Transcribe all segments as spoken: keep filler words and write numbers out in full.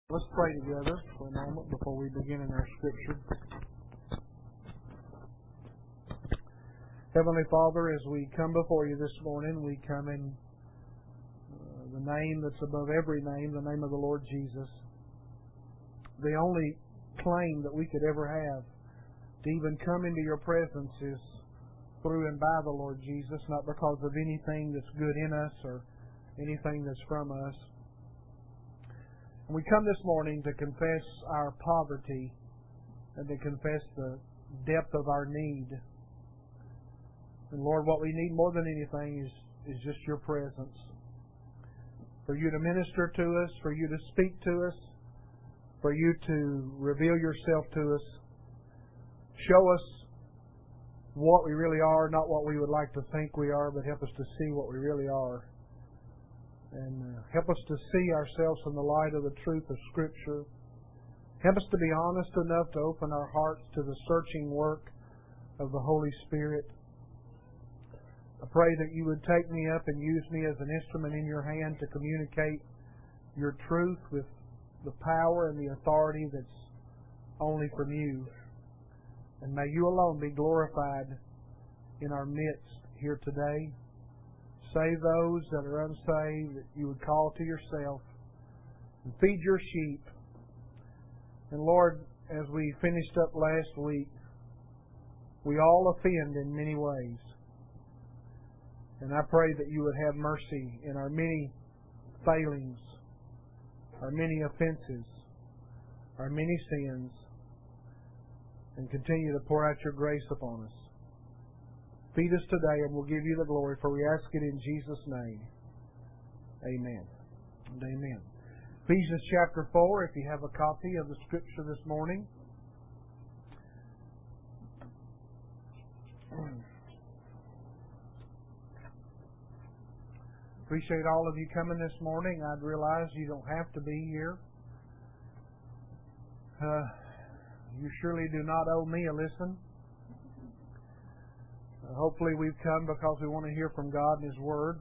Let's pray together for a moment before we begin in our Scripture. Heavenly Father, as we come before you this morning, we come in uh, the name that's above every name, the name of the Lord Jesus. The only claim that we could ever have to even come into your presence is through and by the Lord Jesus, not because of anything that's good in us or anything that's from us. We come this morning to confess our poverty and to confess the depth of our need. And Lord, what we need more than anything is, is just your presence. For you to minister to us, for you to speak to us, for you to reveal yourself to us. Show us what we really are, not what we would like to think we are, but help us to see what we really are. And uh, help us to see ourselves in the light of the truth of Scripture. Help us to be honest enough to open our hearts to the searching work of the Holy Spirit. I pray that you would take me up and use me as an instrument in your hand to communicate your truth with the power and the authority that's only from you. And may you alone be glorified in our midst here today. Save those that are unsaved, that you would call to yourself, and feed your sheep. And Lord, as we finished up last week, we all offend in many ways. And I pray that you would have mercy in our many failings, our many offenses, our many sins, and continue to pour out your grace upon us. Feed us today, and we'll give you the glory, for we ask it in Jesus' name. Amen. And amen. Ephesians chapter four, if you have a copy of the Scripture this morning. Appreciate all of you coming this morning. I'd realize you don't have to be here. Uh, you surely do not owe me a listen. Uh, hopefully we've come because we want to hear from God and His Word.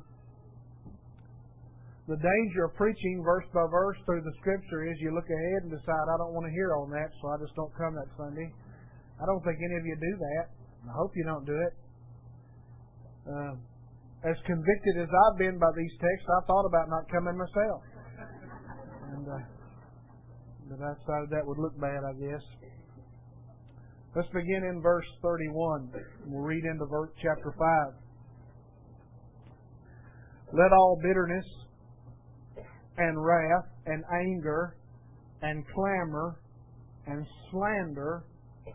The danger of preaching verse by verse through the Scripture is you look ahead and decide, I don't want to hear on that, so I just don't come that Sunday. I don't think any of you do that. I hope you don't do it. Uh, as convicted as I've been by these texts, I thought about not coming myself. And, uh, but I decided that would look bad, I guess. Let's begin in verse thirty-one. We'll read into verse chapter five. Let all bitterness and wrath and anger and clamor and slander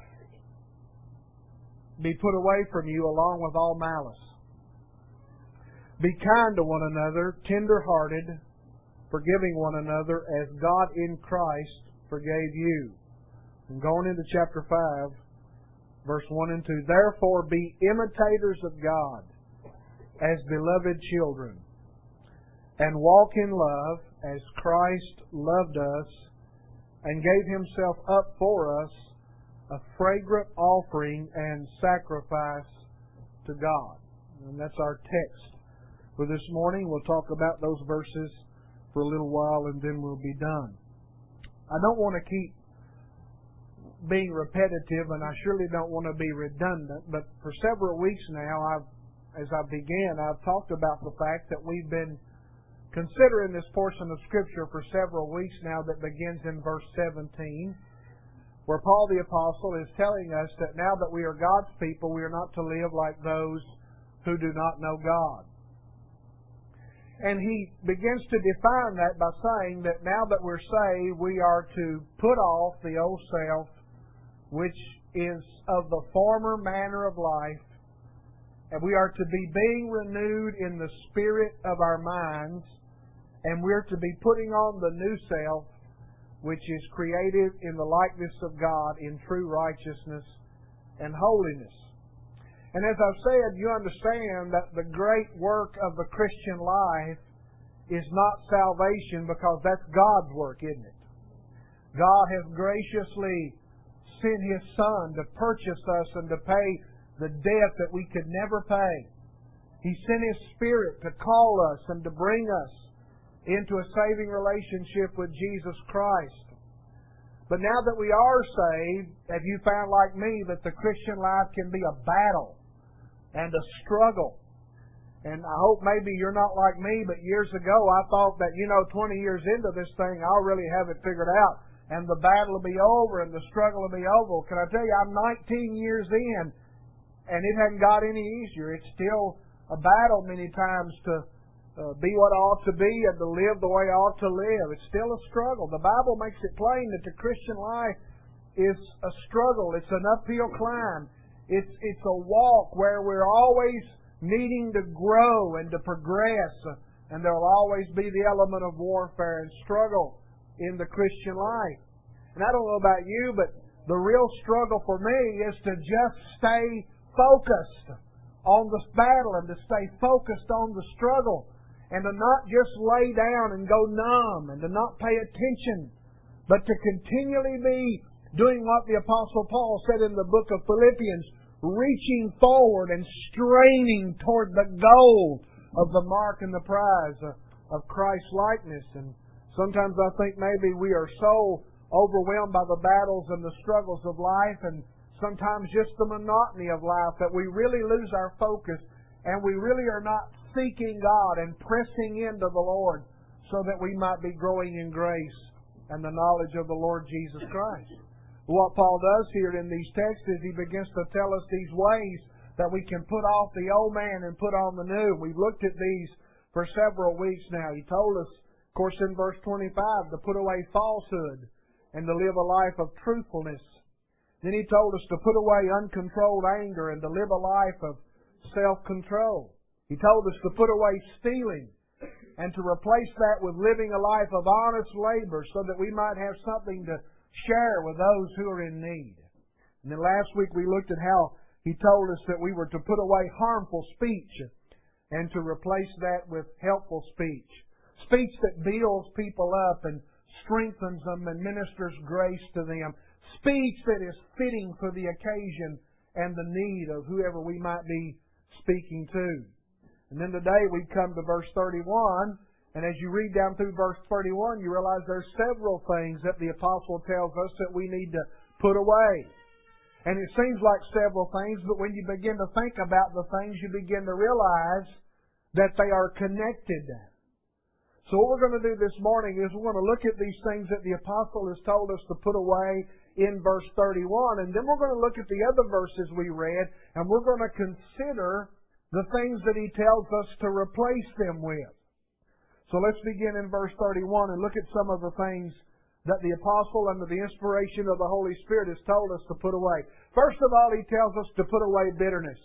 be put away from you, along with all malice. Be kind to one another, tender-hearted, forgiving one another, as God in Christ forgave you. And going into chapter five, verse one and two, therefore be imitators of God as beloved children, and walk in love as Christ loved us and gave Himself up for us, a fragrant offering and sacrifice to God. And that's our text for this morning. We'll talk about those verses for a little while and then we'll be done. I don't want to keep being repetitive, and I surely don't want to be redundant, but for several weeks now, I've, as I began, I've talked about the fact that we've been considering this portion of Scripture for several weeks now that begins in verse seventeen, where Paul the Apostle is telling us that now that we are God's people, we are not to live like those who do not know God. And he begins to define that by saying that now that we're saved, we are to put off the old self, which is of the former manner of life, and we are to be being renewed in the spirit of our minds, and we're to be putting on the new self, which is created in the likeness of God in true righteousness and holiness. And as I've said, you understand that the great work of the Christian life is not salvation, because that's God's work, isn't it? God has graciously sent His Son to purchase us and to pay the debt that we could never pay. He sent His Spirit to call us and to bring us into a saving relationship with Jesus Christ. But now that we are saved, have you found, like me, that the Christian life can be a battle and a struggle? And I hope maybe you're not like me, but years ago I thought that, you know, twenty years into this thing, I'll really have it figured out. And the battle will be over and the struggle will be over. Can I tell you, I'm nineteen years in, and it hasn't got any easier. It's still a battle many times to uh, be what I ought to be and to live the way I ought to live. It's still a struggle. The Bible makes it plain that the Christian life is a struggle. It's an uphill climb. It's, it's a walk where we're always needing to grow and to progress. And there will always be the element of warfare and struggle in the Christian life. And I don't know about you, but the real struggle for me is to just stay focused on this battle and to stay focused on the struggle and to not just lay down and go numb and to not pay attention, but to continually be doing what the Apostle Paul said in the book of Philippians, reaching forward and straining toward the goal of the mark and the prize of Christ's likeness. And sometimes I think maybe we are so overwhelmed by the battles and the struggles of life and sometimes just the monotony of life that we really lose our focus and we really are not seeking God and pressing into the Lord so that we might be growing in grace and the knowledge of the Lord Jesus Christ. What Paul does here in these texts is he begins to tell us these ways that we can put off the old man and put on the new. We've looked at these for several weeks now. He told us, of course, in verse twenty-five, to put away falsehood and to live a life of truthfulness. Then he told us to put away uncontrolled anger and to live a life of self-control. He told us to put away stealing and to replace that with living a life of honest labor so that we might have something to share with those who are in need. And then last week we looked at how he told us that we were to put away harmful speech and to replace that with helpful speech. Speech that builds people up and strengthens them and ministers grace to them. Speech that is fitting for the occasion and the need of whoever we might be speaking to. And then today we come to verse thirty-one, and as you read down through verse thirty-one, you realize there's several things that the Apostle tells us that we need to put away. And it seems like several things, but when you begin to think about the things, you begin to realize that they are connected. So what we're going to do this morning is we're going to look at these things that the Apostle has told us to put away in verse thirty-one, and then we're going to look at the other verses we read, and we're going to consider the things that he tells us to replace them with. So let's begin in verse thirty-one and look at some of the things that the Apostle, under the inspiration of the Holy Spirit, has told us to put away. First of all, he tells us to put away bitterness.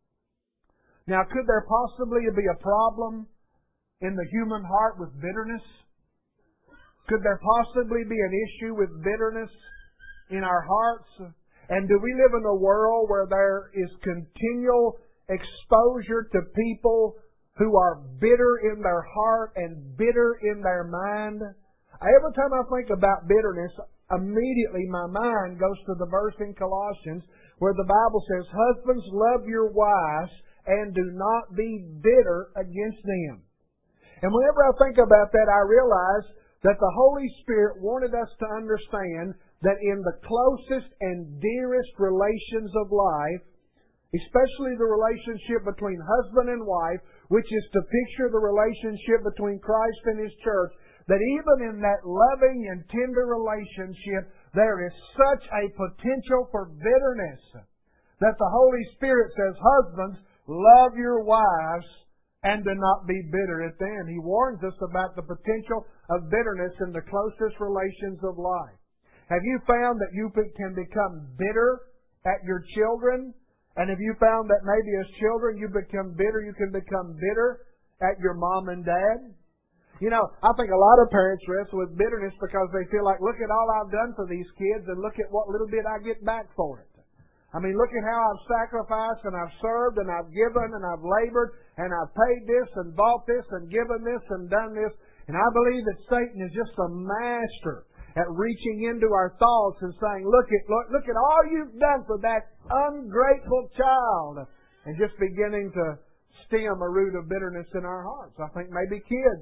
Now, could there possibly be a problem in the human heart with bitterness? Could there possibly be an issue with bitterness in our hearts? And do we live in a world where there is continual exposure to people who are bitter in their heart and bitter in their mind? Every time I think about bitterness, immediately my mind goes to the verse in Colossians where the Bible says, "Husbands, love your wives and do not be bitter against them." And whenever I think about that, I realize that the Holy Spirit wanted us to understand that in the closest and dearest relations of life, especially the relationship between husband and wife, which is to picture the relationship between Christ and His church, that even in that loving and tender relationship, there is such a potential for bitterness that the Holy Spirit says, "Husbands, love your wives and do not be bitter at them." He warns us about the potential of bitterness in the closest relations of life. Have you found that you can become bitter at your children? And have you found that maybe as children you become bitter, you can become bitter at your mom and dad? You know, I think a lot of parents wrestle with bitterness because they feel like, look at all I've done for these kids and look at what little bit I get back for it. I mean, look at how I've sacrificed and I've served and I've given and I've labored and I've paid this and bought this and given this and done this. And I believe that Satan is just a master at reaching into our thoughts and saying, look at, look, look at all you've done for that ungrateful child. And just beginning to stem a root of bitterness in our hearts. I think maybe kids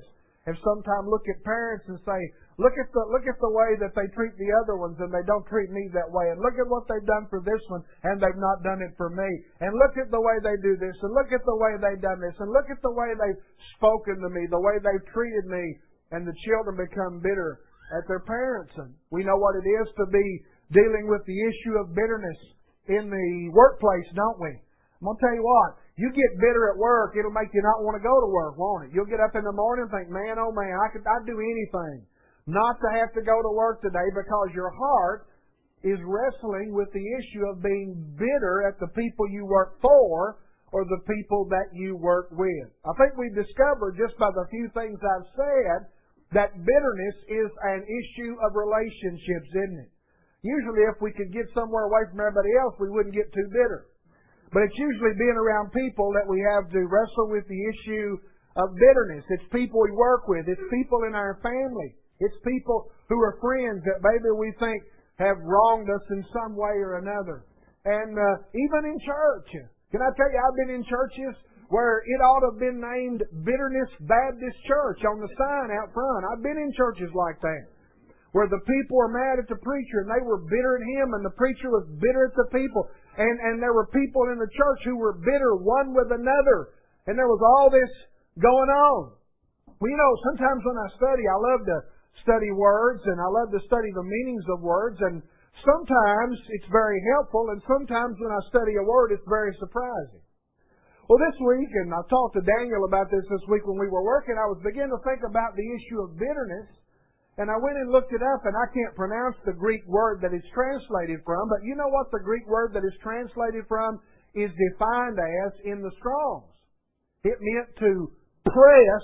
have sometimes looked at parents and say, look at the look at the way that they treat the other ones and they don't treat me that way. And look at what they've done for this one and they've not done it for me. And look at the way they do this and look at the way they've done this and look at the way they've spoken to me, the way they've treated me. And the children become bitter at their parents. And we know what it is to be dealing with the issue of bitterness in the workplace, don't we? I'm going to tell you what, you get bitter at work, it'll make you not want to go to work, won't it? You'll get up in the morning and think, man, oh man, I could, I'd do anything not to have to go to work today, because your heart is wrestling with the issue of being bitter at the people you work for or the people that you work with. I think we've discovered just by the few things I've said that bitterness is an issue of relationships, isn't it? Usually if we could get somewhere away from everybody else, we wouldn't get too bitter. But it's usually being around people that we have to wrestle with the issue of bitterness. It's people we work with. It's people in our family. It's people who are friends that maybe we think have wronged us in some way or another. And uh, even in church. Can I tell you, I've been in churches where it ought to have been named Bitterness Baptist Church on the sign out front. I've been in churches like that, where the people were mad at the preacher and they were bitter at him and the preacher was bitter at the people. And, and there were people in the church who were bitter one with another. And there was all this going on. Well, you know, sometimes when I study, I love to study words and I love to study the meanings of words. And sometimes it's very helpful, and sometimes when I study a word, it's very surprising. Well, this week, and I talked to Daniel about this this week when we were working, I was beginning to think about the issue of bitterness. And I went and looked it up, and I can't pronounce the Greek word that it's translated from, but you know what the Greek word that is translated from is defined as in the Strong's. It meant to press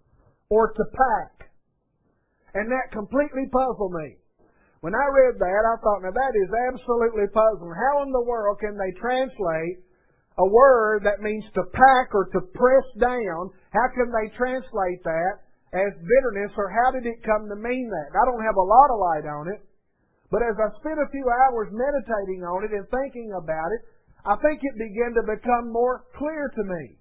or to pack. And that completely puzzled me. When I read that, I thought, now that is absolutely puzzling. How in the world can they translate a word that means to pack or to press down? How can they translate that as bitterness, or how did it come to mean that? I don't have a lot of light on it, but as I spent a few hours meditating on it and thinking about it, I think it began to become more clear to me.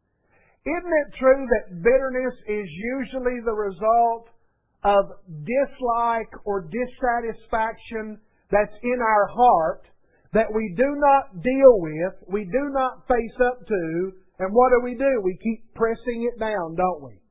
Isn't it true that bitterness is usually the result of dislike or dissatisfaction that's in our heart that we do not deal with, we do not face up to, and what do we do? We keep pressing it down, don't we?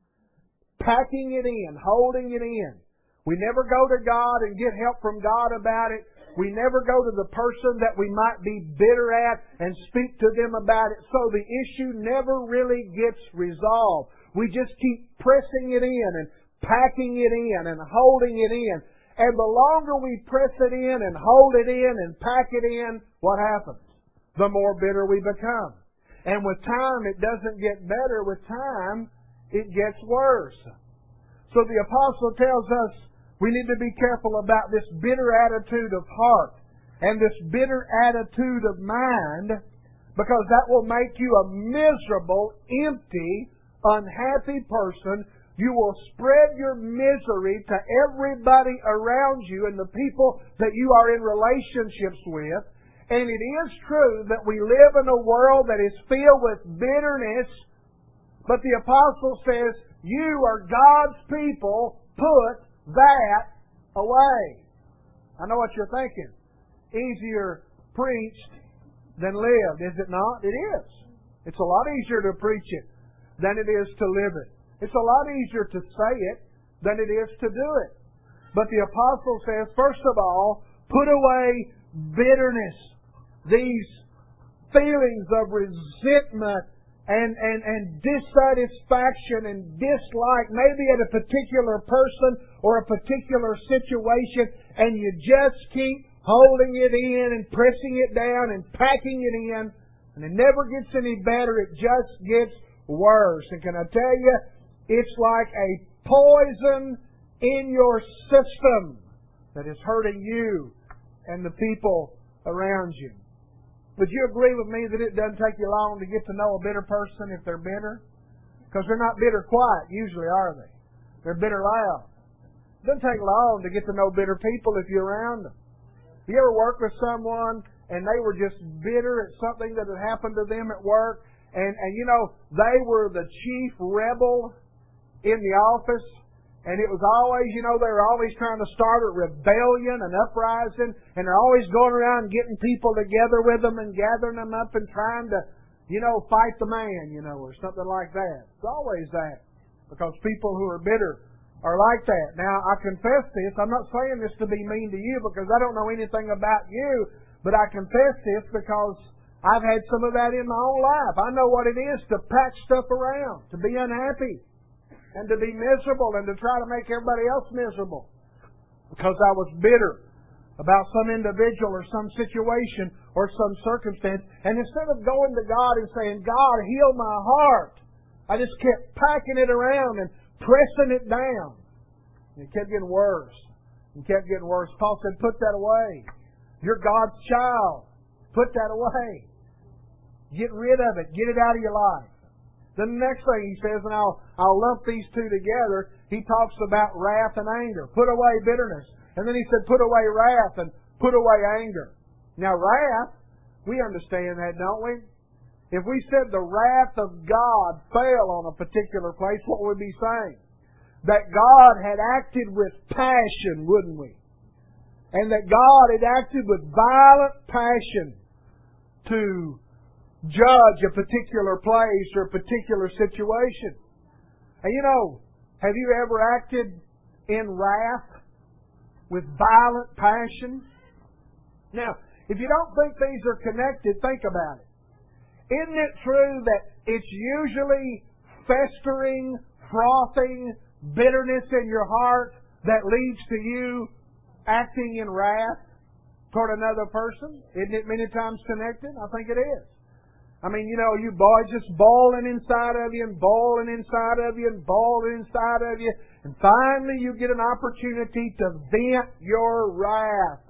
Packing it in, holding it in. We never go to God and get help from God about it. We never go to the person that we might be bitter at and speak to them about it. So the issue never really gets resolved. We just keep pressing it in and packing it in and holding it in. And the longer we press it in and hold it in and pack it in, what happens? The more bitter we become. And with time, it doesn't get better. With time, it gets worse. So the apostle tells us we need to be careful about this bitter attitude of heart and this bitter attitude of mind, because that will make you a miserable, empty, unhappy person. You will spread your misery to everybody around you and the people that you are in relationships with. And it is true that we live in a world that is filled with bitterness. But the apostle says, you are God's people, put that away. I know what you're thinking. Easier preached than lived, is it not? It is. It's a lot easier to preach it than it is to live it. It's a lot easier to say it than it is to do it. But the apostle says, first of all, put away bitterness. These feelings of resentment And, and, and dissatisfaction and dislike, maybe at a particular person or a particular situation, and you just keep holding it in and pressing it down and packing it in, and it never gets any better, it just gets worse. And can I tell you, it's like a poison in your system that is hurting you and the people around you. Would you agree with me that it doesn't take you long to get to know a bitter person if they're bitter? Because they're not bitter quiet, usually, are they? They're bitter loud. It doesn't take long to get to know bitter people if you're around them. You ever work with someone and they were just bitter at something that had happened to them at work? And, and you know, they were the chief rebel in the office, and it was always, you know, they were always trying to start a rebellion, an uprising, and they're always going around getting people together with them and gathering them up and trying to, you know, fight the man, you know, or something like that. It's always that, because people who are bitter are like that. Now, I confess this. I'm not saying this to be mean to you, because I don't know anything about you, but I confess this because I've had some of that in my own life. I know what it is to pack stuff around, to be unhappy, and to be miserable, and to try to make everybody else miserable, because I was bitter about some individual or some situation or some circumstance. And instead of going to God and saying, God, heal my heart, I just kept packing it around and pressing it down. And it kept getting worse. It kept getting worse. Paul said, put that away. You're God's child. Put that away. Get rid of it. Get it out of your life. Then the next thing he says, and I'll, I'll lump these two together, he talks about wrath and anger. Put away bitterness. And then he said, put away wrath and put away anger. Now, wrath, we understand that, don't we? If we said the wrath of God fell on a particular place, what would we be saying? That God had acted with passion, wouldn't we? And that God had acted with violent passion to judge a particular place or a particular situation. And you know, have you ever acted in wrath with violent passion? Now, if you don't think these are connected, think about it. Isn't it true that it's usually festering, frothing bitterness in your heart that leads to you acting in wrath toward another person? Isn't it many times connected? I think it is. I mean, you know, you boys just boiling inside of you and boiling inside of you and boiling inside of you. And finally you get an opportunity to vent your wrath.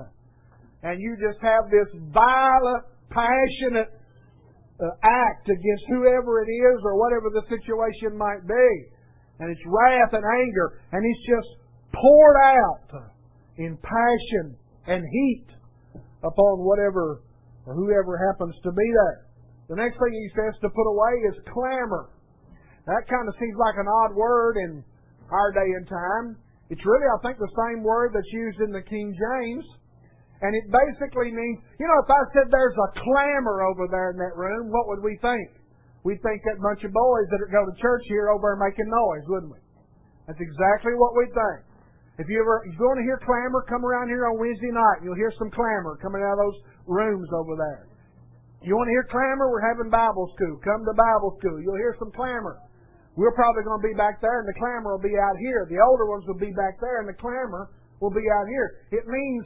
And you just have this violent, passionate uh, act against whoever it is or whatever the situation might be. And it's wrath and anger. And it's just poured out in passion and heat upon whatever or whoever happens to be there. The next thing he says to put away is clamor. That kind of seems like an odd word in our day and time. It's really, I think, the same word that's used in the King James. And it basically means, you know, if I said there's a clamor over there in that room, what would we think? We'd think that bunch of boys that go to church here over there making noise, wouldn't we? That's exactly what we'd think. If you ever, if you want to hear clamor, come around here on Wednesday night. You'll hear some clamor coming out of those rooms over there. You want to hear clamor? We're having Bible school. Come to Bible school. You'll hear some clamor. We're probably going to be back there, and the clamor will be out here. The older ones will be back there, and the clamor will be out here. It means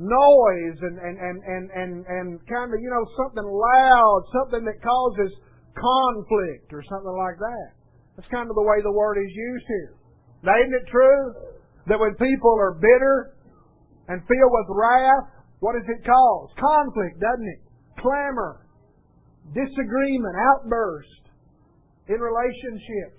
noise and and and and and, and kind of, you know, something loud, something that causes conflict or something like that. That's kind of the way the word is used here. Now, isn't it true that when people are bitter and filled with wrath, what does it cause? Conflict, doesn't it? Clamor, disagreement, outburst in relationships.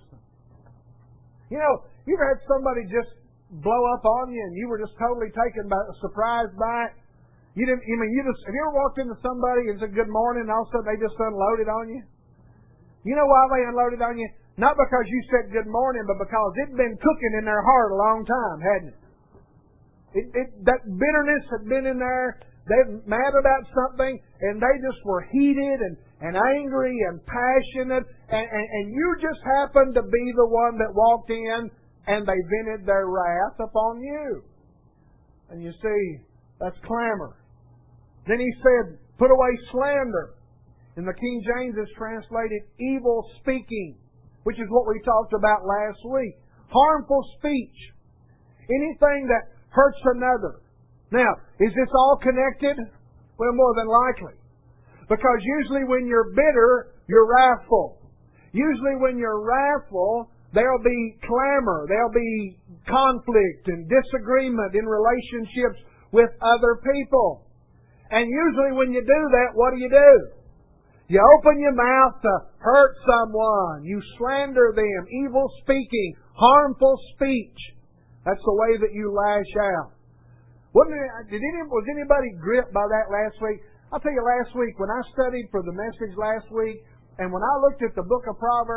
You know, you've had somebody just blow up on you and you were just totally taken by, surprised by it. You didn't, I mean, you just, have you ever walked into somebody and said good morning and all of a sudden they just unloaded on you? You know why they unloaded on you? Not because you said good morning, but because it'd been cooking in their heart a long time, hadn't it? It, it that bitterness had been in there. They're mad about something, and they just were heated and, and angry and passionate, and, and, and you just happened to be the one that walked in, and they vented their wrath upon you. And you see, that's clamor. Then he said, put away slander. In the King James, it's translated evil speaking, which is what we talked about last week. Harmful speech. Anything that hurts another. Now, is this all connected? Well, more than likely. Because usually when you're bitter, you're wrathful. Usually when you're wrathful, there'll be clamor, there'll be conflict and disagreement in relationships with other people. And usually when you do that, what do you do? You open your mouth to hurt someone. You slander them. Evil speaking. Harmful speech. That's the way that you lash out. Wasn't it, did any, was anybody gripped by that last week? I'll tell you, last week when I studied for the message last week, and when I looked at the book of Proverbs,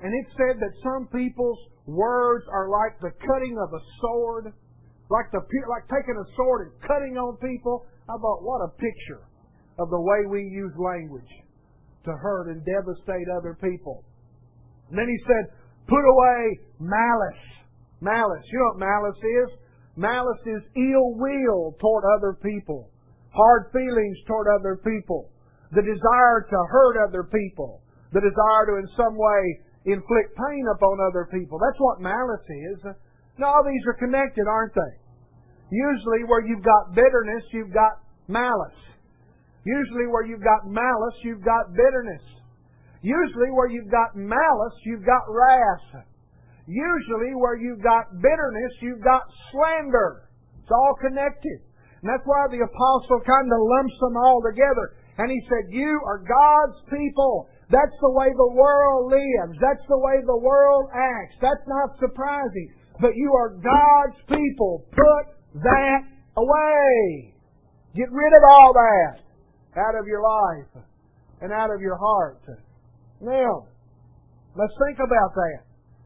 And it said that some people's words are like the cutting of a sword, like the like taking a sword and cutting on people. I thought, what a picture of the way we use language to hurt and devastate other people. And then he said, put away malice. Malice. You know what malice is? Malice is ill will toward other people, hard feelings toward other people, the desire to hurt other people, the desire to in some way inflict pain upon other people. That's what malice is. Now, all these are connected, aren't they? Usually where you've got bitterness, you've got malice. Usually where you've got malice, you've got bitterness. Usually where you've got malice, you've got wrath. Usually where you've got bitterness, you've got slander. It's all connected. And that's why the apostle kind of lumps them all together. And he said, you are God's people. That's the way the world lives. That's the way the world acts. That's not surprising. But you are God's people. Put that away. Get rid of all that out of your life and out of your heart. Now, let's think about that.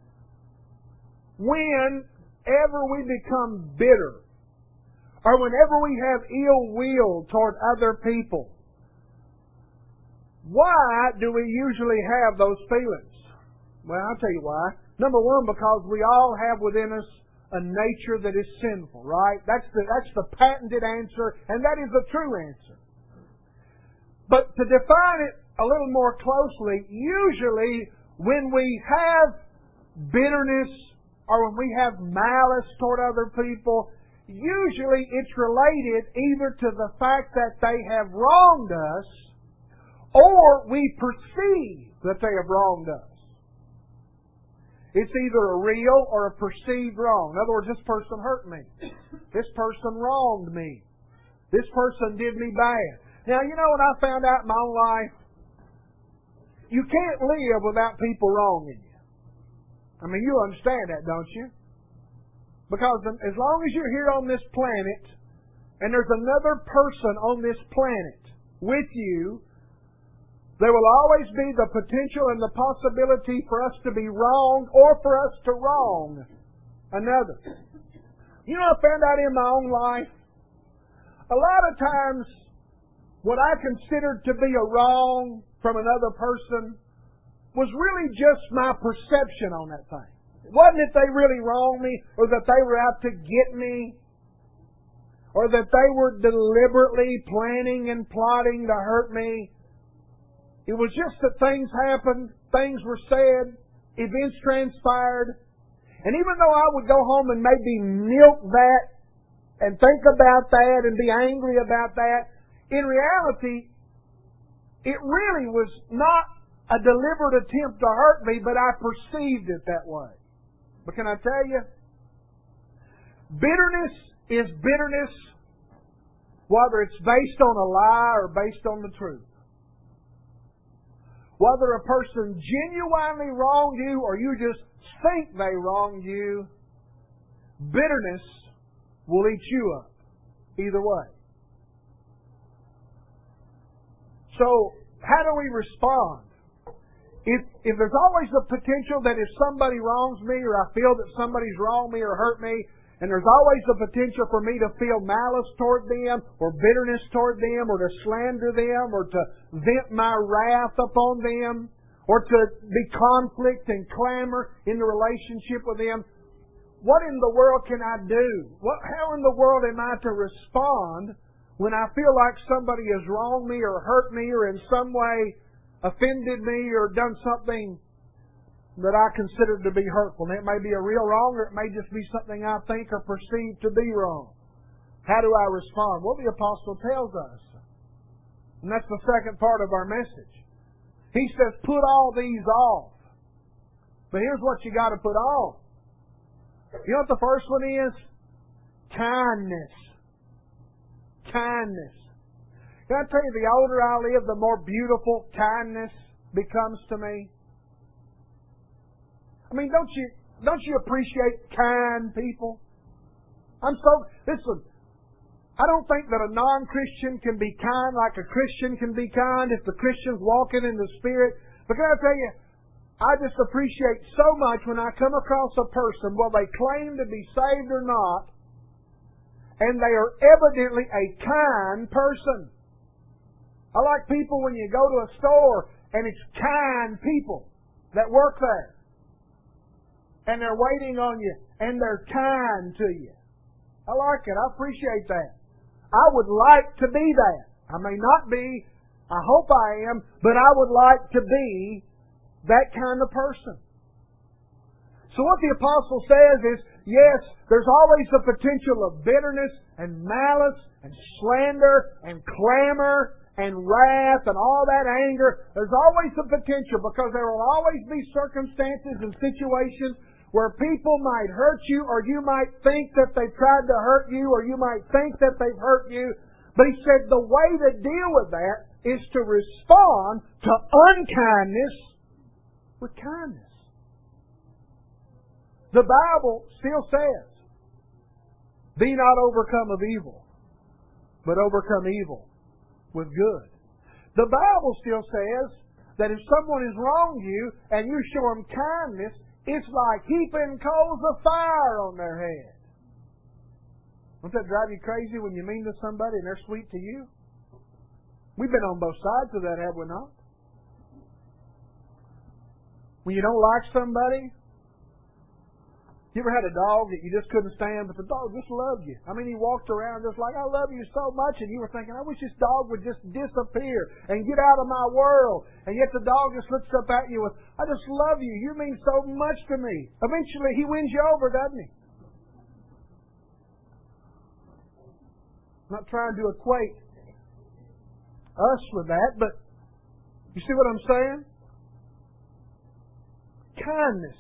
Whenever we become bitter, or whenever we have ill will toward other people, why do we usually have those feelings? Well, I'll tell you why. Number one, because we all have within us a nature that is sinful, right? That's the, that's the patented answer, and that is the true answer. But to define it a little more closely, usually when we have bitterness or when we have malice toward other people, usually it's related either to the fact that they have wronged us or we perceive that they have wronged us. It's either a real or a perceived wrong. In other words, this person hurt me. This person wronged me. This person did me bad. Now, you know what I found out in my own life? You can't live without people wronging you. I mean, you understand that, don't you? Because as long as you're here on this planet, and there's another person on this planet with you, there will always be the potential and the possibility for us to be wronged or for us to wrong another. You know, I found out in my own life, a lot of times what I considered to be a wrong from another person was really just my perception on that thing. It wasn't that they really wronged me or that they were out to get me or that they were deliberately planning and plotting to hurt me. It was just that things happened, things were said, events transpired. And even though I would go home and maybe milk that and think about that and be angry about that, in reality, it really was not a deliberate attempt to hurt me, but I perceived it that way. But can I tell you? Bitterness is bitterness whether it's based on a lie or based on the truth. Whether a person genuinely wronged you or you just think they wronged you, bitterness will eat you up. Either way. So, how do we respond? If, if there's always the potential that if somebody wrongs me or I feel that somebody's wronged me or hurt me, and there's always the potential for me to feel malice toward them or bitterness toward them or to slander them or to vent my wrath upon them or to be conflict and clamor in the relationship with them, what in the world can I do? What, how in the world am I to respond when I feel like somebody has wronged me or hurt me or in some way offended me or done something that I consider to be hurtful? And it may be a real wrong or it may just be something I think or perceive to be wrong. How do I respond? Well, the apostle tells us. And that's the second part of our message. He says, put all these off. But here's what you got to put on. You know what the first one is? Kindness. Kindness. Can I tell you, the older I live, the more beautiful kindness becomes to me. I mean, don't you don't you appreciate kind people? I'm so listen. I don't think that a non-Christian can be kind like a Christian can be kind if the Christian's walking in the Spirit. But can I tell you, I just appreciate so much when I come across a person, well, they claim to be saved or not, and they are evidently a kind person. I like people when you go to a store and it's kind people that work there. And they're waiting on you and they're kind to you. I like it. I appreciate that. I would like to be that. I may not be, I hope I am, but I would like to be that kind of person. So what the apostle says is, yes, there's always the potential of bitterness and malice and slander and clamor and wrath and all that anger. There's always the potential, because there will always be circumstances and situations where people might hurt you, or you might think that they've tried to hurt you, or you might think that they've hurt you. But he said the way to deal with that is to respond to unkindness with kindness. The Bible still says, be not overcome of evil, but overcome evil with good. The Bible still says that if someone has wronged you and you show them kindness, it's like heaping coals of fire on their head. Won't that drive you crazy when you mean to somebody and they're sweet to you? We've been on both sides of that, have we not? When you don't like somebody, you ever had a dog that you just couldn't stand, but the dog just loved you? I mean, he walked around just like, I love you so much, and you were thinking, I wish this dog would just disappear and get out of my world. And yet the dog just looks up at you with, I just love you. You mean so much to me. Eventually he wins you over, doesn't he? I'm not trying to equate us with that, but you see what I'm saying? Kindness.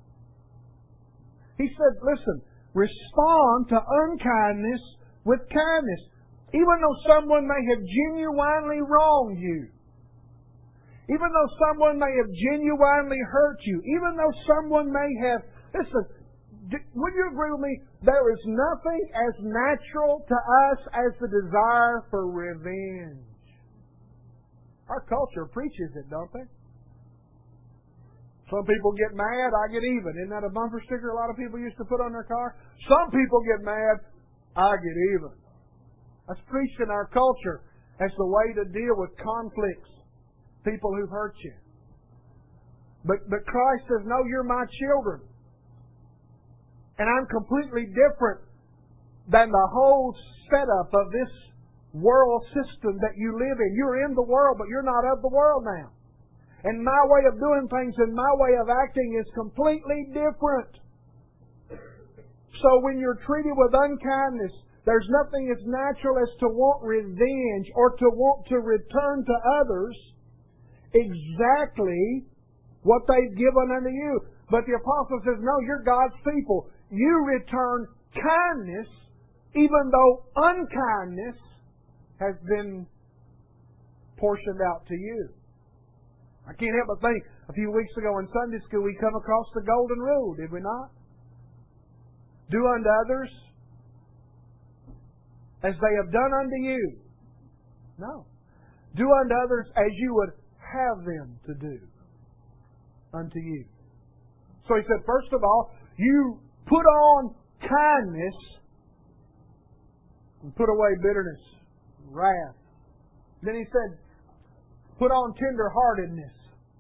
He said, listen, respond to unkindness with kindness. Even though someone may have genuinely wronged you. Even though someone may have genuinely hurt you. Even though someone may have... Listen, would you agree with me? There is nothing as natural to us as the desire for revenge. Our culture preaches it, don't they? Some people get mad, I get even. Isn't that a bumper sticker a lot of people used to put on their car? Some people get mad, I get even. That's preached in our culture as the way to deal with conflicts, people who've hurt you. But, but Christ says, no, you're my children. And I'm completely different than the whole setup of this world system that you live in. You're in the world, but you're not of the world now. And my way of doing things and my way of acting is completely different. So when you're treated with unkindness, there's nothing as natural as to want revenge or to want to return to others exactly what they've given unto you. But the apostle says, no, you're God's people. You return kindness even though unkindness has been portioned out to you. I can't help but think, a few weeks ago in Sunday school, we come across the golden rule, did we not? Do unto others as they have done unto you. No. Do unto others as you would have them to do unto you. So he said, first of all, you put on kindness and put away bitterness, wrath. Then he said, put on tender-heartedness.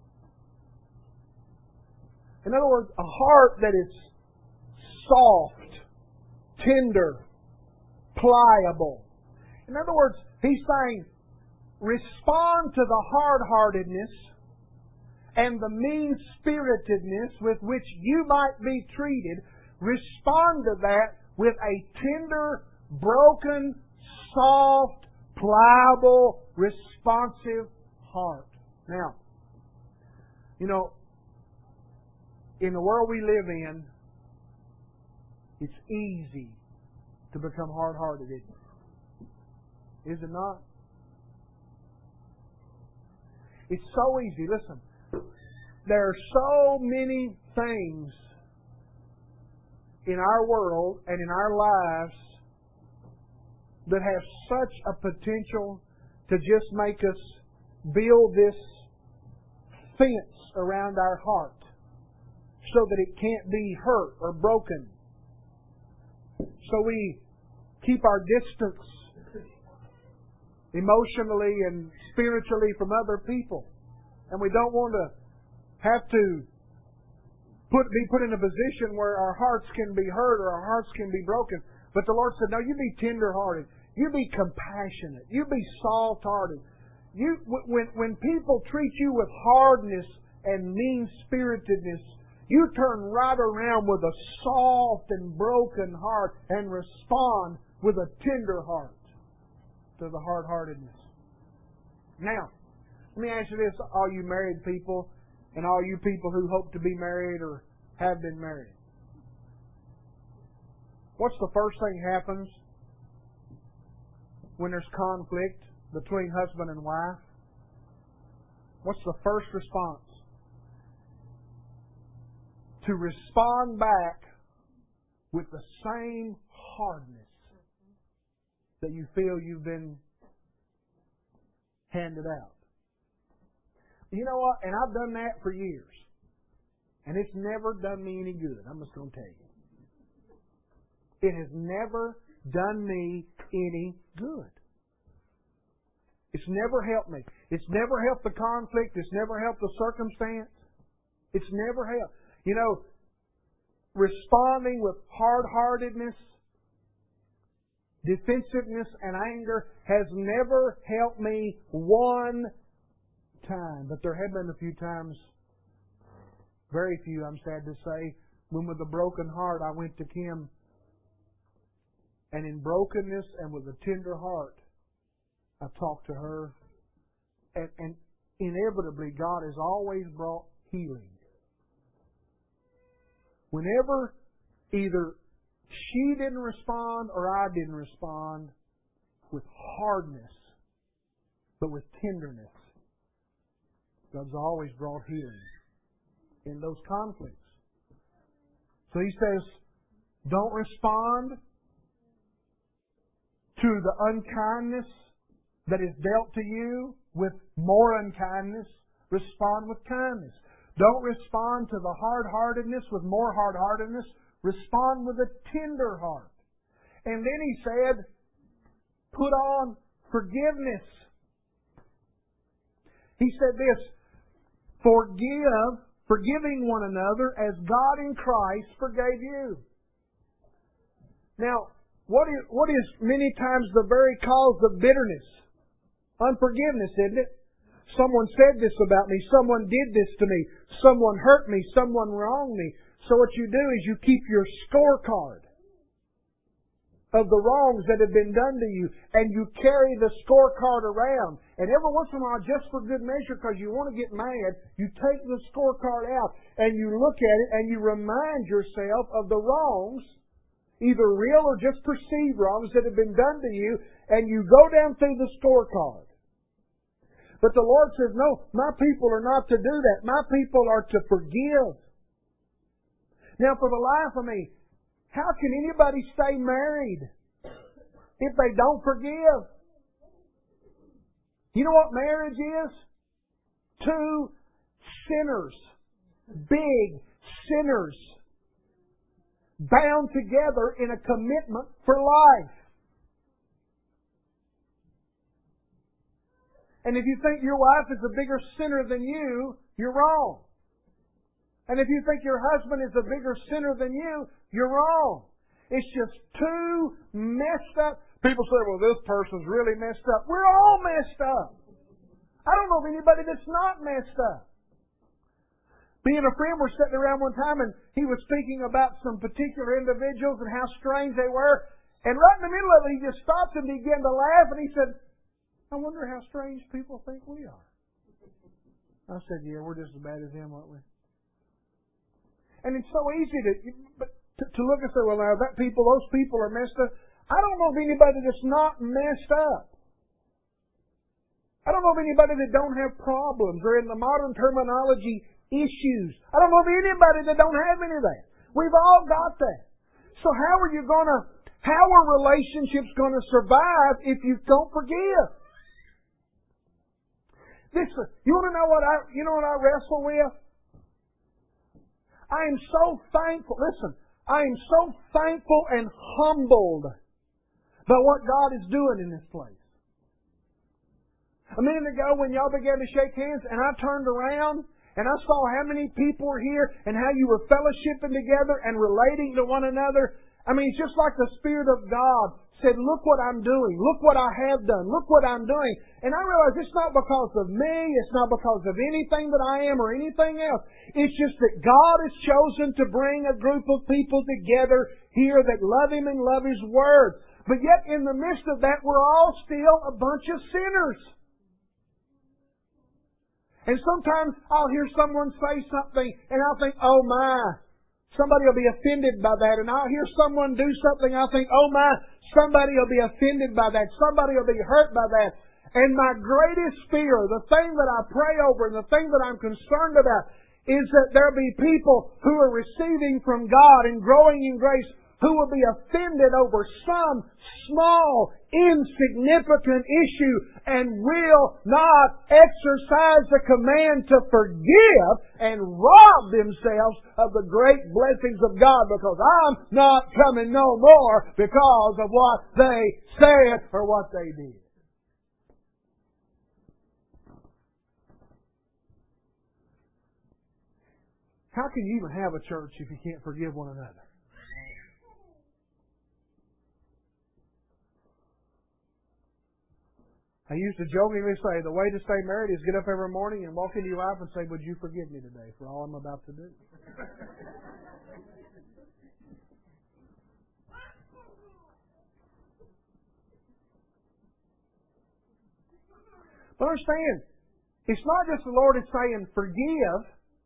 In other words, a heart that is soft, tender, pliable. In other words, he's saying, respond to the hard-heartedness and the mean-spiritedness with which you might be treated. Respond to that with a tender, broken, soft, pliable, responsive heart. Now, you know, in the world we live in, it's easy to become hard-hearted, isn't it? Is it not? It's so easy. Listen, there are so many things in our world and in our lives that have such a potential to just make us build this fence around our heart so that it can't be hurt or broken. So we keep our distance emotionally and spiritually from other people. And we don't want to have to put, be put in a position where our hearts can be hurt or our hearts can be broken. But the Lord said, no, you be tender-hearted. You be compassionate. You be soft-hearted. You, when, when people treat you with hardness and mean-spiritedness, you turn right around with a soft and broken heart and respond with a tender heart to the hard-heartedness. Now, let me ask you this, all you married people and all you people who hope to be married or have been married. What's the first thing happens when there's conflict between husband and wife? What's the first response? To respond back with the same hardness that you feel you've been handed out. You know what? And I've done that for years. And it's never done me any good. I'm just going to tell you. It has never done me any good. It's never helped me. It's never helped the conflict. It's never helped the circumstance. It's never helped. You know, responding with hard-heartedness, defensiveness, and anger has never helped me one time. But there have been a few times, very few, I'm sad to say, when with a broken heart I went to Kim, and in brokenness and with a tender heart, I talked to her. And, and inevitably, God has always brought healing. Whenever either she didn't respond or I didn't respond with hardness, but with tenderness, God's always brought healing in those conflicts. So He says, don't respond to the unkindness that is dealt to you with more unkindness. Respond with kindness. Don't respond to the hard-heartedness with more hard-heartedness. Respond with a tender heart. And then He said, put on forgiveness. He said this, forgive, forgiving one another as God in Christ forgave you. Now, what is, what is many times the very cause of bitterness? Unforgiveness, isn't it? Someone said this about me. Someone did this to me. Someone hurt me. Someone wronged me. So what you do is you keep your scorecard of the wrongs that have been done to you, and you carry the scorecard around. And every once in a while, just for good measure, because you want to get mad, you take the scorecard out and you look at it and you remind yourself of the wrongs, either real or just perceived wrongs that have been done to you, and you go down through the scorecard. But the Lord says, no, my people are not to do that. My people are to forgive. Now, for the life of me, how can anybody stay married if they don't forgive? You know what marriage is? Two sinners, big sinners, bound together in a commitment for life. And if you think your wife is a bigger sinner than you, you're wrong. And if you think your husband is a bigger sinner than you, you're wrong. It's just too messed up. People say, well, this person's really messed up. We're all messed up. I don't know of anybody that's not messed up. Me and a friend were sitting around one time and he was speaking about some particular individuals and how strange they were. And right in the middle of it, he just stopped and began to laugh and he said, I wonder how strange people think we are. I said, yeah, we're just as bad as them, aren't we? And it's so easy to, to, to look and say, well, now that people, those people are messed up. I don't know of anybody that's not messed up. I don't know of anybody that don't have problems or in the modern terminology, issues. I don't know of anybody that don't have any of that. We've all got that. So how are you going to, how are relationships going to survive if you don't forgive? Listen, you want to know what I, you know what I wrestle with? I am so thankful. Listen, I am so thankful and humbled by what God is doing in this place. A minute ago when y'all began to shake hands and I turned around and I saw how many people were here and how you were fellowshipping together and relating to one another. I mean, it's just like the Spirit of God said, look what I'm doing. Look what I have done. Look what I'm doing. And I realize it's not because of me. It's not because of anything that I am or anything else. It's just that God has chosen to bring a group of people together here that love Him and love His Word. But yet in the midst of that, we're all still a bunch of sinners. And sometimes I'll hear someone say something and I'll think, oh my, somebody will be offended by that. And I'll hear someone do something, I'll think, oh my, somebody will be offended by that. Somebody will be hurt by that. And my greatest fear, the thing that I pray over and the thing that I'm concerned about is that there be people who are receiving from God and growing in grace who will be offended over some small, insignificant issue and will not exercise the command to forgive and rob themselves of the great blessings of God because I'm not coming no more because of what they said or what they did. How can you even have a church if you can't forgive one another? I used to jokingly say, the way to stay married is get up every morning and walk into your wife and say, would you forgive me today for all I'm about to do? But understand, it's not just the Lord is saying forgive.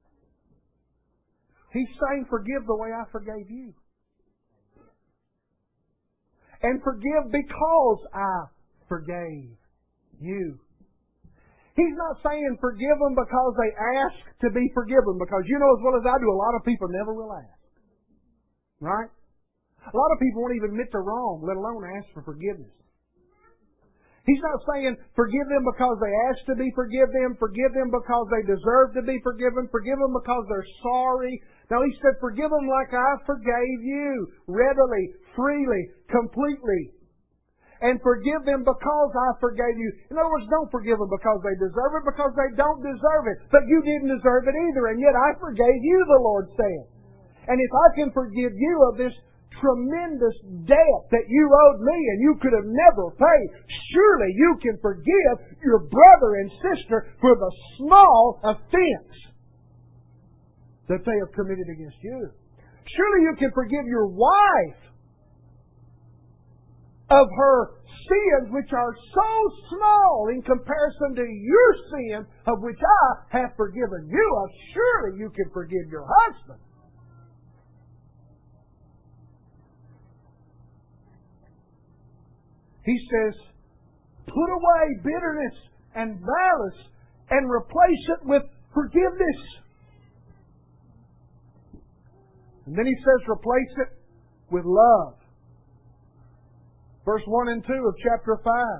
He's saying forgive the way I forgave you. And forgive because I forgave you. He's not saying forgive them because they ask to be forgiven, because you know as well as I do, a lot of people never will ask. Right? A lot of people won't even admit they're wrong, let alone ask for forgiveness. He's not saying forgive them because they ask to be forgiven, forgive them because they deserve to be forgiven, forgive them because they're sorry. No, He said forgive them like I forgave you, readily, freely, completely. And forgive them because I forgave you. In other words, don't forgive them because they deserve it, because they don't deserve it. But you didn't deserve it either, and yet I forgave you, the Lord said. And if I can forgive you of this tremendous debt that you owed me and you could have never paid, surely you can forgive your brother and sister for the small offense that they have committed against you. Surely you can forgive your wife of her sins which are so small in comparison to your sin of which I have forgiven you of. Surely you can forgive your husband. He says, put away bitterness and malice and replace it with forgiveness. And then he says, replace it with love. Verse one and two of chapter five.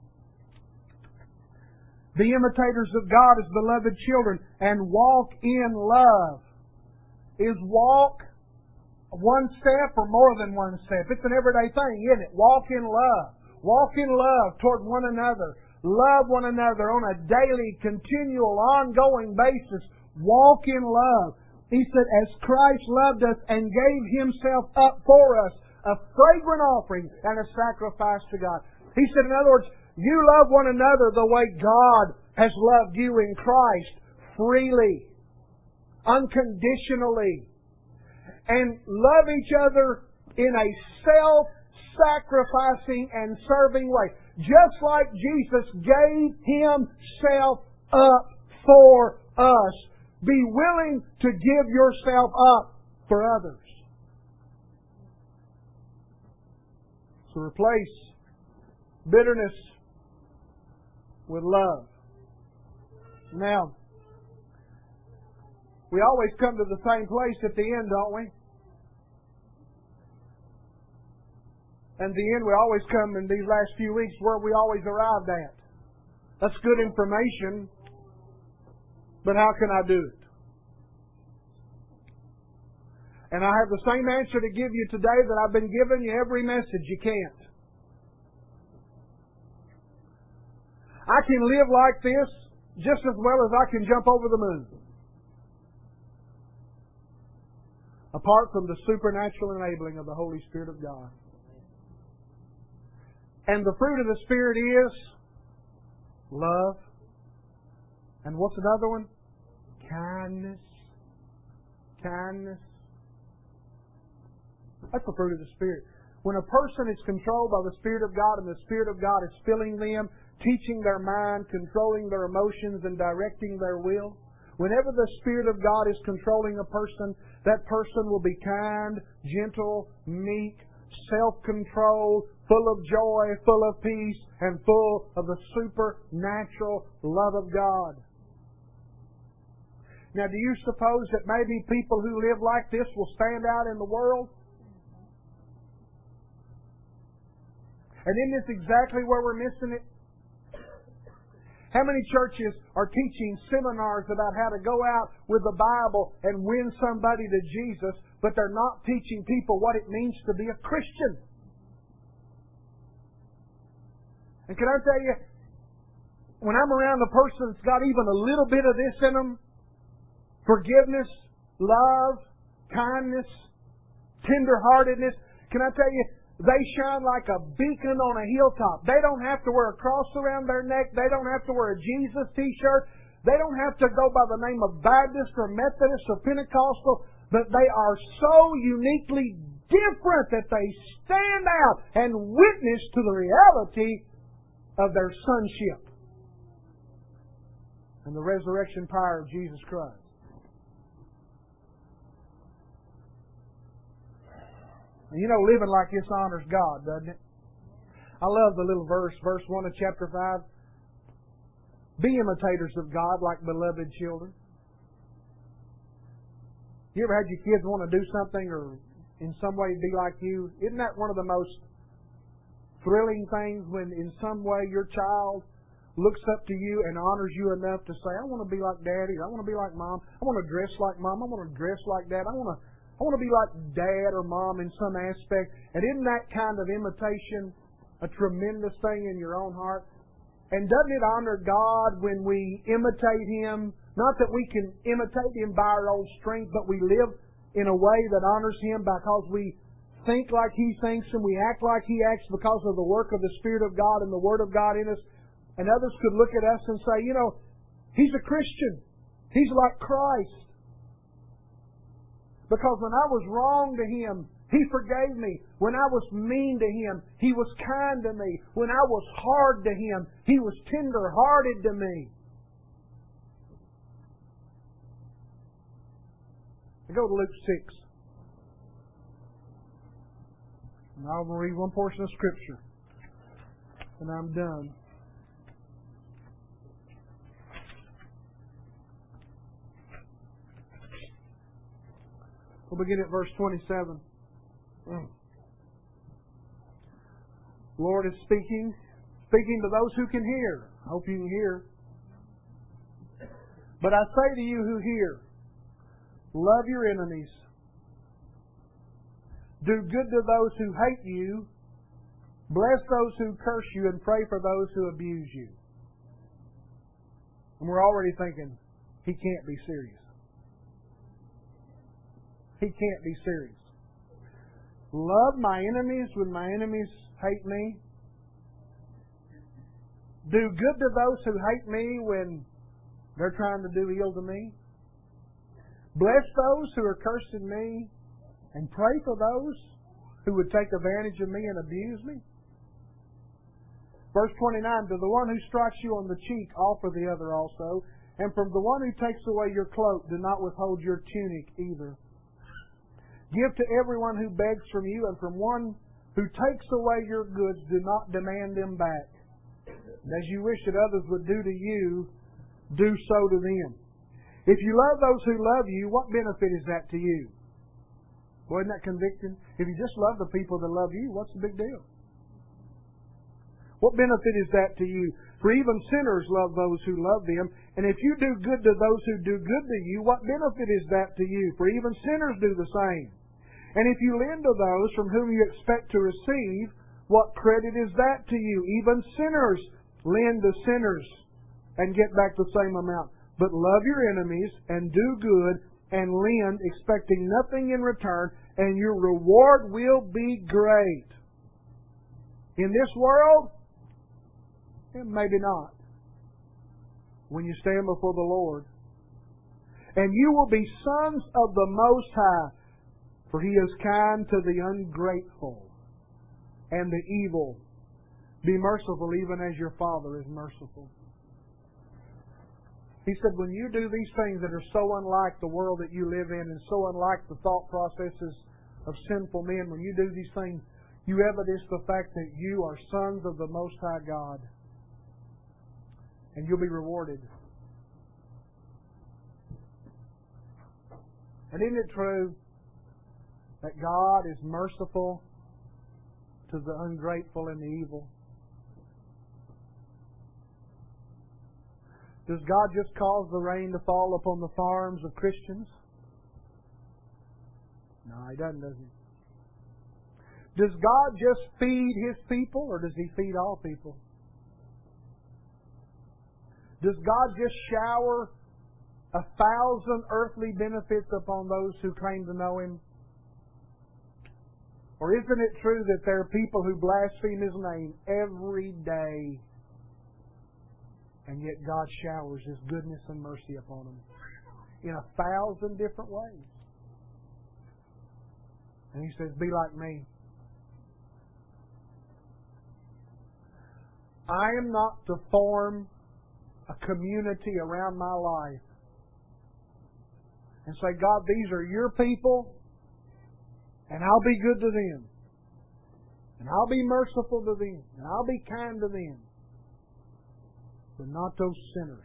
Be imitators of God as beloved children and walk in love. Is walk one step or more than one step? It's an everyday thing, isn't it? Walk in love. Walk in love toward one another. Love one another on a daily, continual, ongoing basis. Walk in love. He said, as Christ loved us and gave Himself up for us, a fragrant offering and a sacrifice to God. He said, in other words, you love one another the way God has loved you in Christ, freely, unconditionally, and love each other in a self-sacrificing and serving way. Just like Jesus gave Himself up for us. Be willing to give yourself up for others. So replace bitterness with love. Now, we always come to the same place at the end, don't we? And the end we always come in these last few weeks where we always arrived at. That's good information. But how can I do it? And I have the same answer to give you today that I've been giving you every message. You can't. I can live like this just as well as I can jump over the moon. Apart from the supernatural enabling of the Holy Spirit of God. And the fruit of the Spirit is love. And what's another one? Kindness. Kindness. That's the fruit of the Spirit. When a person is controlled by the Spirit of God and the Spirit of God is filling them, teaching their mind, controlling their emotions, and directing their will, whenever the Spirit of God is controlling a person, that person will be kind, gentle, meek, self-controlled, full of joy, full of peace, and full of the supernatural love of God. Now, do you suppose that maybe people who live like this will stand out in the world? And isn't this exactly where we're missing it? How many churches are teaching seminars about how to go out with the Bible and win somebody to Jesus, but they're not teaching people what it means to be a Christian? And can I tell you, when I'm around a person that's got even a little bit of this in them, forgiveness, love, kindness, tenderheartedness, can I tell you, they shine like a beacon on a hilltop. They don't have to wear a cross around their neck. They don't have to wear a Jesus t-shirt. They don't have to go by the name of Baptist or Methodist or Pentecostal. But they are so uniquely different that they stand out and witness to the reality of their sonship and the resurrection power of Jesus Christ. You know, living like this honors God, doesn't it? I love the little verse, verse one of chapter five. Be imitators of God like beloved children. You ever had your kids want to do something or in some way be like you? Isn't that one of the most thrilling things when in some way your child looks up to you and honors you enough to say, I want to be like Daddy, or I want to be like Mom, I want to dress like Mom, I want to dress like Dad, I want to I want to be like Dad or Mom in some aspect. And isn't that kind of imitation a tremendous thing in your own heart? And doesn't it honor God when we imitate Him? Not that we can imitate Him by our own strength, but we live in a way that honors Him because we think like He thinks and we act like He acts because of the work of the Spirit of God and the Word of God in us. And others could look at us and say, you know, he's a Christian. He's like Christ. Because when I was wrong to Him, He forgave me. When I was mean to Him, He was kind to me. When I was hard to Him, He was tender-hearted to me. I go to Luke six. And I'm going to read one portion of Scripture. And I'm done. We'll begin at verse twenty-seven. Mm. The Lord is speaking, speaking to those who can hear. I hope you can hear. But I say to you who hear, love your enemies. Do good to those who hate you. Bless those who curse you and pray for those who abuse you. And we're already thinking, he can't be serious. He can't be serious. Love my enemies when my enemies hate me. Do good to those who hate me when they're trying to do ill to me. Bless those who are cursing me and pray for those who would take advantage of me and abuse me. Verse twenty-nine, to the one who strikes you on the cheek, offer the other also. And from the one who takes away your cloak, do not withhold your tunic either. Give to everyone who begs from you, and from one who takes away your goods, do not demand them back. And as you wish that others would do to you, do so to them. If you love those who love you, what benefit is that to you? Boy, isn't that convicting? If you just love the people that love you, what's the big deal? What benefit is that to you? For even sinners love those who love them. And if you do good to those who do good to you, what benefit is that to you? For even sinners do the same. And if you lend to those from whom you expect to receive, what credit is that to you? Even sinners lend to sinners and get back the same amount. But love your enemies and do good and lend, expecting nothing in return, and your reward will be great. In this world, maybe not. When you stand before the Lord. And you will be sons of the Most High, for He is kind to the ungrateful and the evil. Be merciful even as your Father is merciful. He said, when you do these things that are so unlike the world that you live in and so unlike the thought processes of sinful men, when you do these things, you evidence the fact that you are sons of the Most High God. And you'll be rewarded. And isn't it true that God is merciful to the ungrateful and the evil? Does God just cause the rain to fall upon the farms of Christians? No, He doesn't, does He? Does God just feed His people, or does He feed all people? Does God just shower a thousand earthly benefits upon those who claim to know Him? Or isn't it true that there are people who blaspheme His name every day, and yet God showers His goodness and mercy upon them in a thousand different ways? And He says, be like me. I am not to form a community around my life and say, God, these are your people, and I'll be good to them, and I'll be merciful to them, and I'll be kind to them, but not those sinners.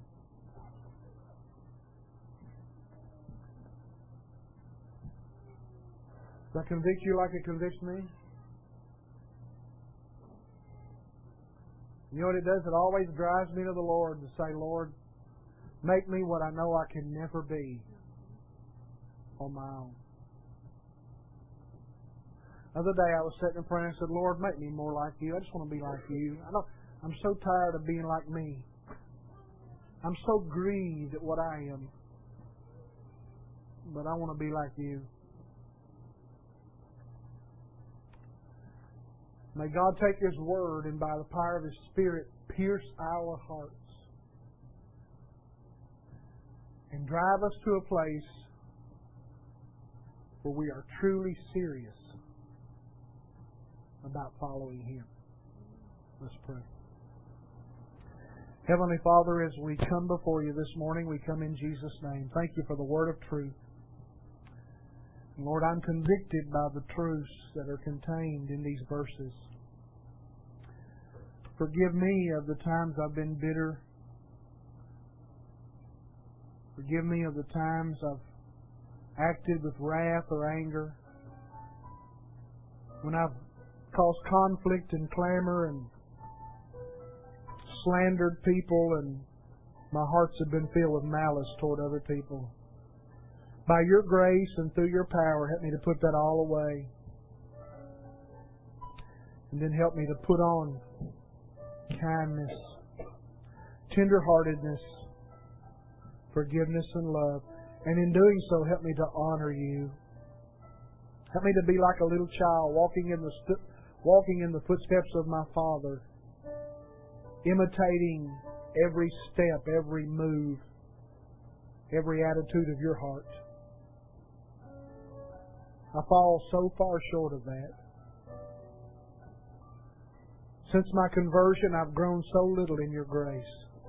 Does that convict you like it convicts me? You know what it does? It always drives me to the Lord to say, Lord, make me what I know I can never be on my own. The other day I was sitting in prayer and said, Lord, make me more like You. I just want to be like You. I don't, I'm so tired of being like me. I'm so grieved at what I am. But I want to be like You. May God take His Word and by the power of His Spirit pierce our hearts and drive us to a place where we are truly serious about following Him. Let's pray. Heavenly Father, as we come before You this morning, we come in Jesus' name. Thank You for the Word of truth. Lord, I'm convicted by the truths that are contained in these verses. Forgive me of the times I've been bitter. Forgive me of the times I've acted with wrath or anger. When I've caused conflict and clamor and slandered people, and my hearts have been filled with malice toward other people. By Your grace and through Your power, help me to put that all away. And then help me to put on kindness, tenderheartedness, forgiveness, and love. And in doing so, help me to honor You. Help me to be like a little child walking in the st- walking in the footsteps of my Father, imitating every step, every move, every attitude of Your heart. I fall so far short of that. Since my conversion, I've grown so little in Your grace.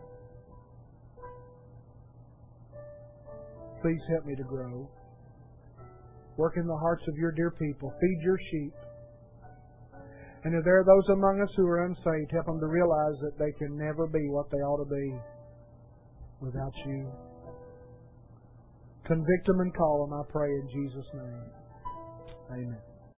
Please help me to grow. Work in the hearts of Your dear people. Feed Your sheep. And if there are those among us who are unsaved, help them to realize that they can never be what they ought to be without You. Convict them and call them, I pray in Jesus' name. Amen.